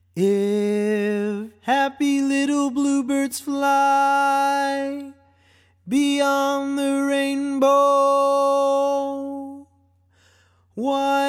If happy little bluebirds fly beyond the rainbow, why